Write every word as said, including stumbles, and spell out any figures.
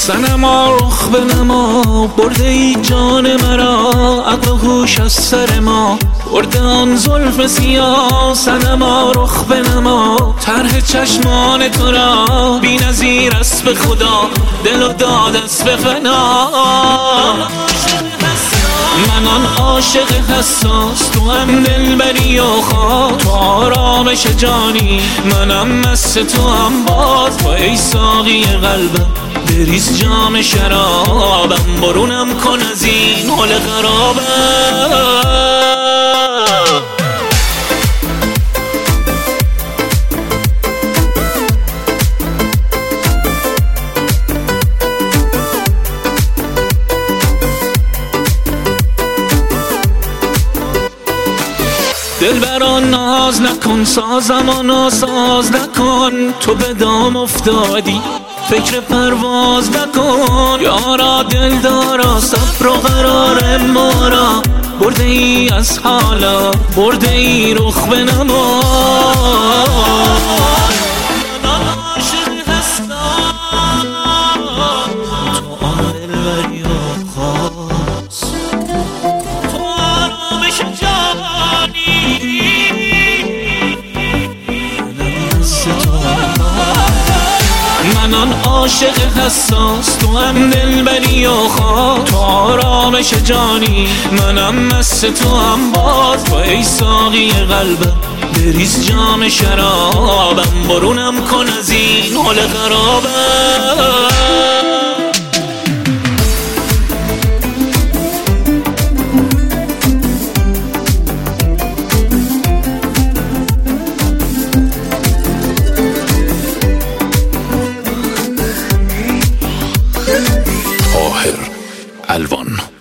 صنما رخ بنما، برده ای جان مرا، عقل و هوش از سر ما برده آن زلف سیاه. صنما رخ بنما، طرح چشمان تو را بی نظیر است به خدا، دل و داد است به فنا. من آن عاشق حساس، تو هم دلبری و خواه، تو آرامش جانی، منم مست تو هم باز. تو ای ساقی قلبم بریز جام شرابم، برونم کن از این حال خرابم. دلبران ناز نکن، سازم و ناساز نکن، تو به دام افتادی فکر پرواز نکن. یارا دلدارا صبر و قرار ما را، برده ای از حالا برده ای رخ بنما. من عاشق هستم تو آن دلبری و خاص، تو آرامش جانی، من آن عاشق حساس، تو هم دلبری و خواه، تو آرامش جانی، منم مست تو هم باز. تو ای ساقی قلبم بریز جام شرابم، برونم کن از این حال خرابم. طاهر الوان.